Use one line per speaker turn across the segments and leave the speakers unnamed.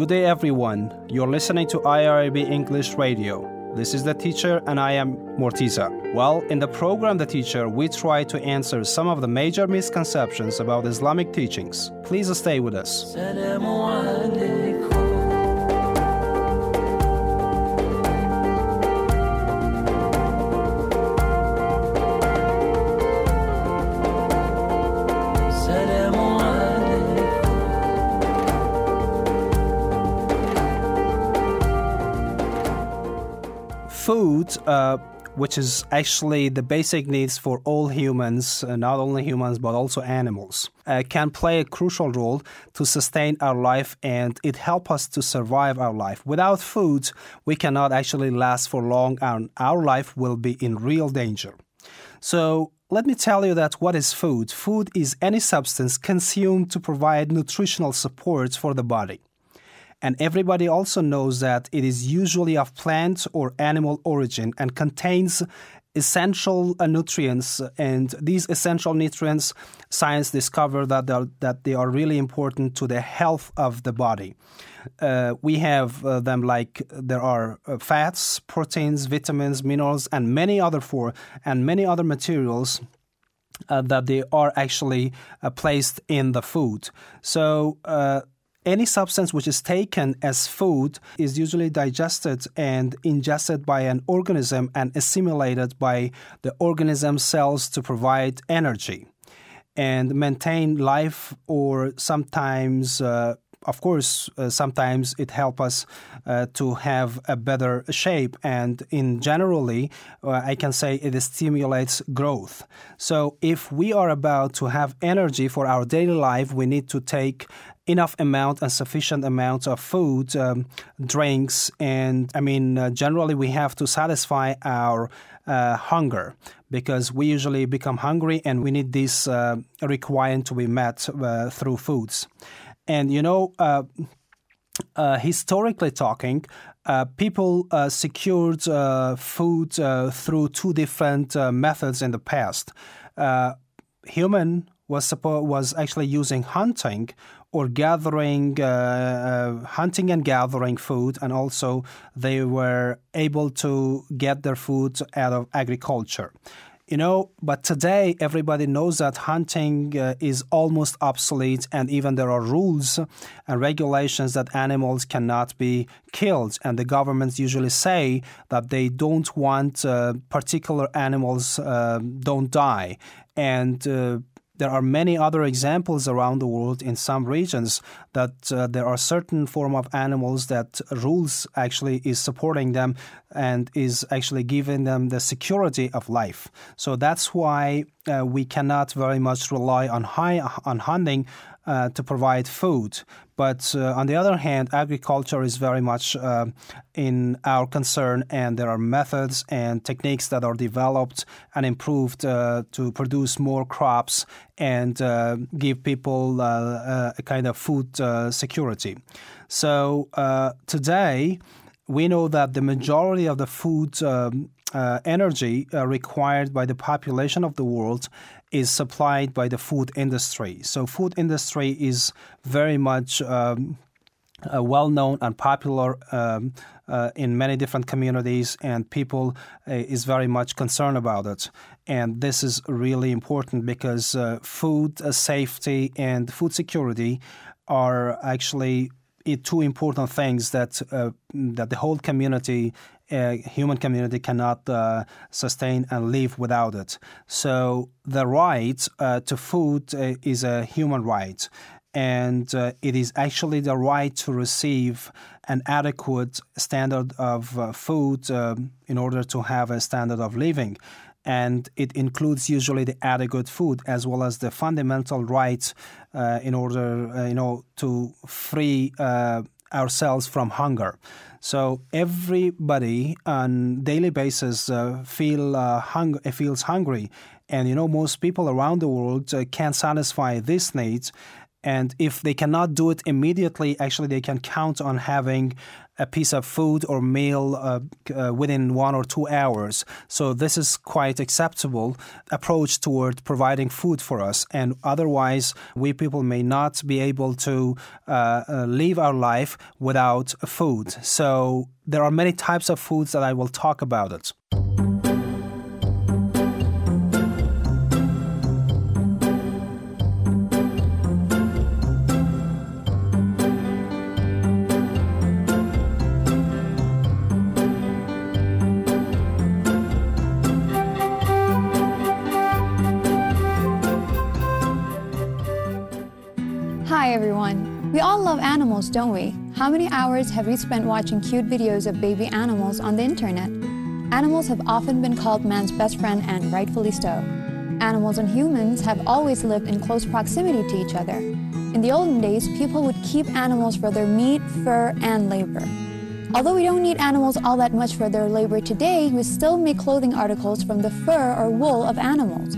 Good day, everyone. You're listening to IRIB English Radio. This is The Teacher, and I am Mortiza. Well, in the program The Teacher, we try to answer some of the major misconceptions about Islamic teachings. Please stay with us. Food, which is actually the basic needs for all humans, not only humans but also animals, can play a crucial role to sustain our life, and it helps us to survive our life. Without food, we cannot actually last for long, and our life will be in real danger. So let me tell you that what is food? Food is any substance consumed to provide nutritional support for the body. And everybody also knows that it is usually of plant or animal origin and contains essential nutrients. And these essential nutrients, science discovered that they are really important to the health of the body. We have them like there are fats, proteins, vitamins, minerals, and many other materials that they are actually placed in the food. So any substance which is taken as food is usually digested and ingested by an organism and assimilated by the organism cells to provide energy and maintain life, or sometimes sometimes it helps us to have a better shape, and in generally, I can say it stimulates growth. So if we are about to have energy for our daily life, we need to take enough amount and sufficient amount of food, drinks, and generally we have to satisfy our hunger, because we usually become hungry and we need this requirement to be met through foods. And historically talking, people secured food through two different methods in the past. Human was actually using hunting or hunting and gathering food, and also they were able to get their food out of agriculture. But today everybody knows that hunting is almost obsolete, and even there are rules and regulations that animals cannot be killed, and the governments usually say that they don't want particular animals don't die. And there are many other examples around the world in some regions that there are certain form of animals that rules actually is supporting them and is actually giving them the security of life. So that's why we cannot very much rely on hunting to provide food. But on the other hand, agriculture is very much in our concern, and there are methods and techniques that are developed and improved to produce more crops and give people a kind of food security. So today, we know that the majority of the food energy required by the population of the world is supplied by the food industry. So food industry is very much well-known and popular in many different communities, and people is very much concerned about it. And this is really important because food safety and food security are actually two important things that the whole community, human community, cannot sustain and live without it. So the right to food is a human right, and it is actually the right to receive an adequate standard of food in order to have a standard of living. And it includes usually the adequate food as well as the fundamental rights in order, to free ourselves from hunger. So everybody on daily basis feels hungry, and most people around the world can't satisfy these needs. And if they cannot do it immediately, actually they can count on having a piece of food or meal within 1 or 2 hours. So this is quite acceptable approach toward providing food for us. And otherwise, we people may not be able to live our life without food. So there are many types of foods that I will talk about it.
Hi everyone! We all love animals, don't we? How many hours have we spent watching cute videos of baby animals on the internet? Animals have often been called man's best friend, and rightfully so. Animals and humans have always lived in close proximity to each other. In the olden days, people would keep animals for their meat, fur, and labor. Although we don't need animals all that much for their labor today, we still make clothing articles from the fur or wool of animals.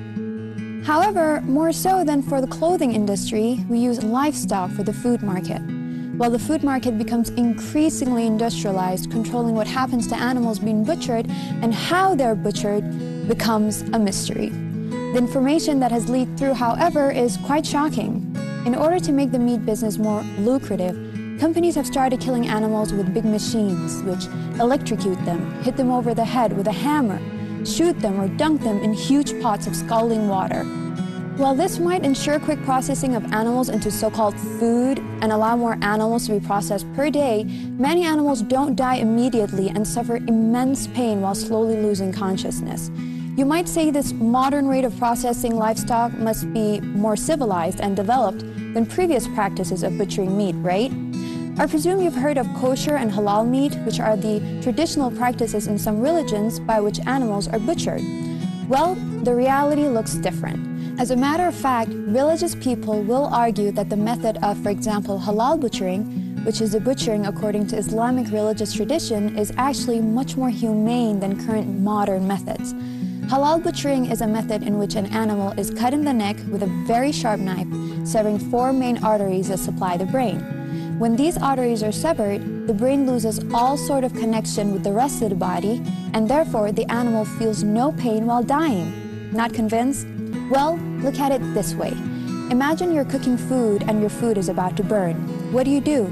However, more so than for the clothing industry, we use livestock for the food market. While the food market becomes increasingly industrialized, controlling what happens to animals being butchered and how they're butchered becomes a mystery. The information that has leaked through, however, is quite shocking. In order to make the meat business more lucrative, companies have started killing animals with big machines, which electrocute them, hit them over the head with a hammer, shoot them or dunk them in huge pots of scalding water. While this might ensure quick processing of animals into so-called food and allow more animals to be processed per day, many animals don't die immediately and suffer immense pain while slowly losing consciousness. You might say this modern rate of processing livestock must be more civilized and developed than previous practices of butchering meat, right? I presume you've heard of kosher and halal meat, which are the traditional practices in some religions by which animals are butchered. Well, the reality looks different. As a matter of fact, religious people will argue that the method of, for example, halal butchering, which is the butchering according to Islamic religious tradition, is actually much more humane than current modern methods. Halal butchering is a method in which an animal is cut in the neck with a very sharp knife, severing 4 main arteries that supply the brain. When these arteries are severed, the brain loses all sort of connection with the rest of the body, and therefore the animal feels no pain while dying. Not convinced? Well, look at it this way. Imagine you're cooking food and your food is about to burn. What do?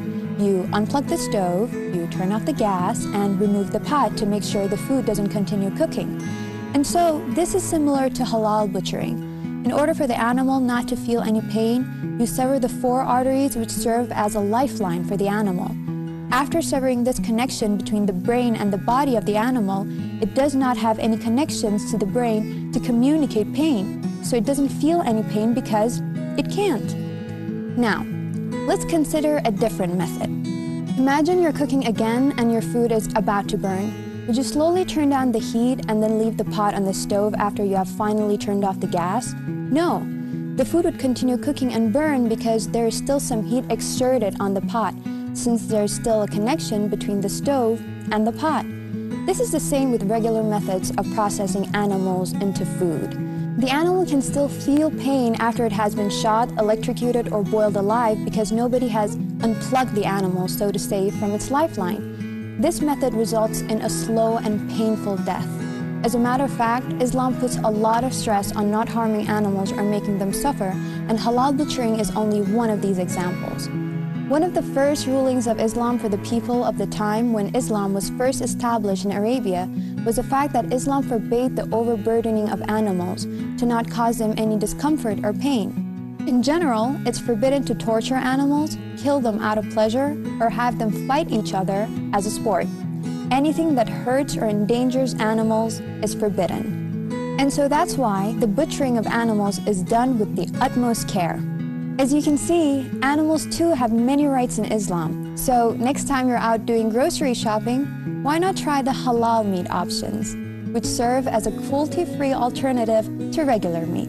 You unplug the stove, you turn off the gas, and remove the pot to make sure the food doesn't continue cooking. And so, this is similar to halal butchering. In order for the animal not to feel any pain, you sever the 4 arteries which serve as a lifeline for the animal. After severing this connection between the brain and the body of the animal, it does not have any connections to the brain to communicate pain, so it doesn't feel any pain because it can't. Now, let's consider a different method. Imagine you're cooking again and your food is about to burn. Would you slowly turn down the heat and then leave the pot on the stove after you have finally turned off the gas? No. The food would continue cooking and burn because there is still some heat exerted on the pot, since there is still a connection between the stove and the pot. This is the same with regular methods of processing animals into food. The animal can still feel pain after it has been shot, electrocuted, or boiled alive because nobody has unplugged the animal, so to say, from its lifeline. This method results in a slow and painful death. As a matter of fact, Islam puts a lot of stress on not harming animals or making them suffer, and halal butchering is only one of these examples. One of the first rulings of Islam for the people of the time when Islam was first established in Arabia was the fact that Islam forbade the overburdening of animals to not cause them any discomfort or pain. In general, it's forbidden to torture animals, kill them out of pleasure, or have them fight each other as a sport. Anything that hurts or endangers animals is forbidden. And so that's why the butchering of animals is done with the utmost care. As you can see, animals too have many rights in Islam. So next time you're out doing grocery shopping, why not try the halal meat options, which serve as a cruelty-free alternative to regular meat.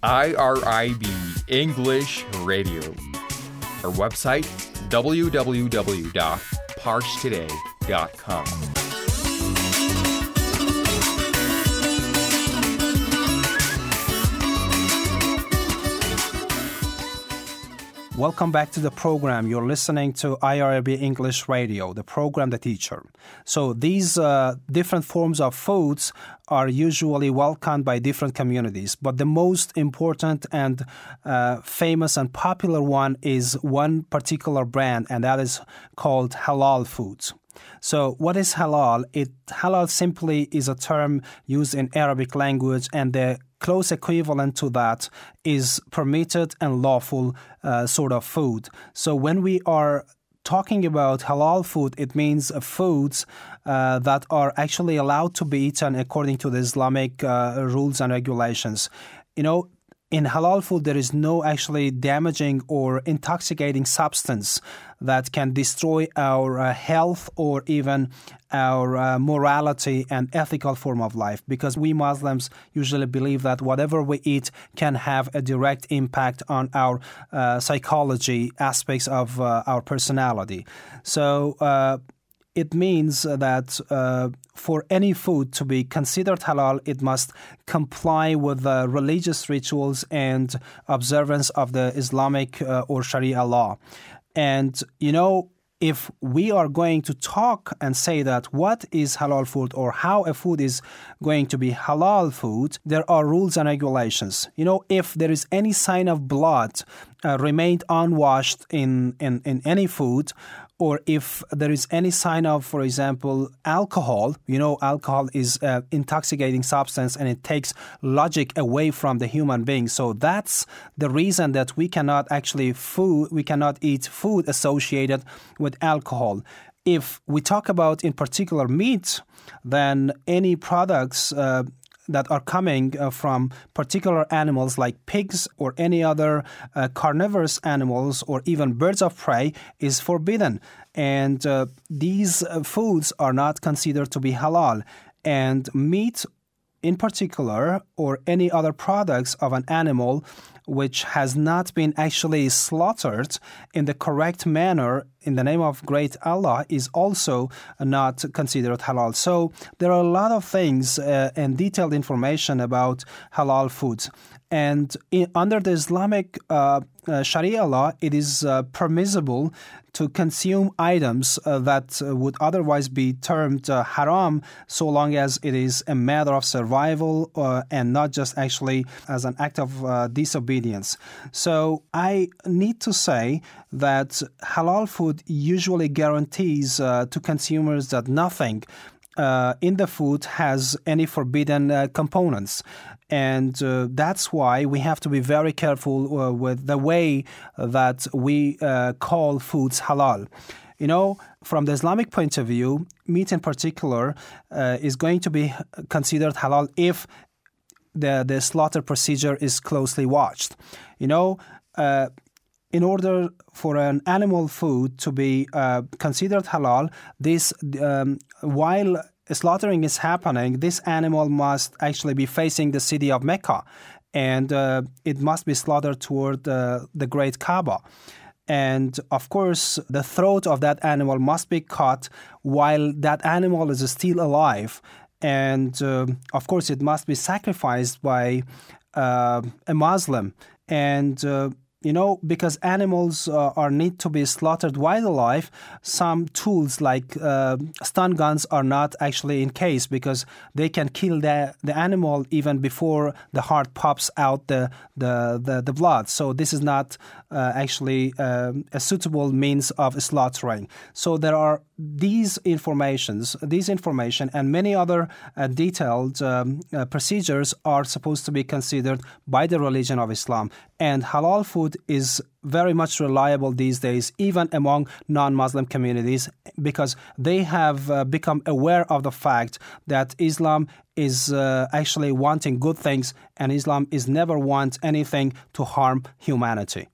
IRIB English Radio. Our website, www.parstoday.com.
Welcome back to the program. You're listening to IRIB English Radio, the program The Teacher. So these different forms of foods are usually welcomed by different communities, but the most important and famous and popular one is one particular brand, and that is called halal foods. So what is halal? Halal simply is a term used in Arabic language, and the close equivalent to that is permitted and lawful sort of food. So when we are talking about halal food, it means foods that are actually allowed to be eaten according to the Islamic rules and regulations. In halal food, there is no actually damaging or intoxicating substance that can destroy our health or even our morality and ethical form of life, because we Muslims usually believe that whatever we eat can have a direct impact on our psychology, aspects of our personality. So it means that for any food to be considered halal, it must comply with the religious rituals and observance of the Islamic or Sharia law. And, if we are going to talk and say that what is halal food or how a food is going to be halal food, there are rules and regulations. If there is any sign of blood remained unwashed in any food, or if there is any sign of, for example, alcohol, alcohol is an intoxicating substance and it takes logic away from the human being. So that's the reason that we cannot eat food associated with alcohol. If we talk about in particular meat, then any products that are coming from particular animals like pigs or any other carnivorous animals or even birds of prey is forbidden. And these foods are not considered to be halal. And meat in particular, or any other products of an animal which has not been actually slaughtered in the correct manner in the name of great Allah, is also not considered halal. So there are a lot of things and detailed information about halal foods. And under the Islamic Sharia law, it is permissible to consume items that would otherwise be termed haram, so long as it is a matter of survival and not just actually as an act of disobedience. So I need to say that halal food usually guarantees to consumers that nothing in the food has any forbidden components. And that's why we have to be very careful with the way that we call foods halal. From the Islamic point of view, meat in particular is going to be considered halal if the slaughter procedure is closely watched. In order for an animal food to be considered halal, while slaughtering is happening, this animal must actually be facing the city of Mecca, and it must be slaughtered toward the Great Kaaba. And of course, the throat of that animal must be cut while that animal is still alive. And of course, it must be sacrificed by a Muslim. And because animals need to be slaughtered while alive, some tools like stun guns are not actually in case, because they can kill the animal even before the heart pops out the blood. So this is not actually a suitable means of slaughtering. So there are these information and many other detailed procedures are supposed to be considered by the religion of Islam. And halal food is very much reliable these days, even among non-Muslim communities, because they have become aware of the fact that Islam is actually wanting good things, and Islam is never want anything to harm humanity.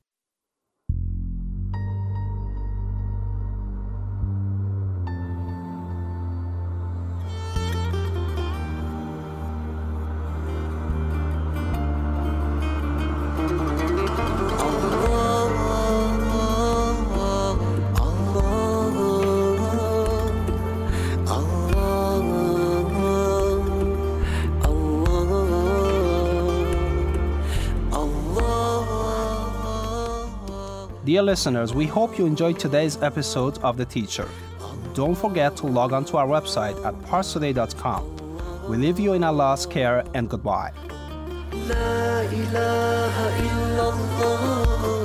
Dear listeners, we hope you enjoyed today's episode of The Teacher. Don't forget to log on to our website at parstoday.com. We leave you in Allah's care and goodbye.
La ilaha illallah.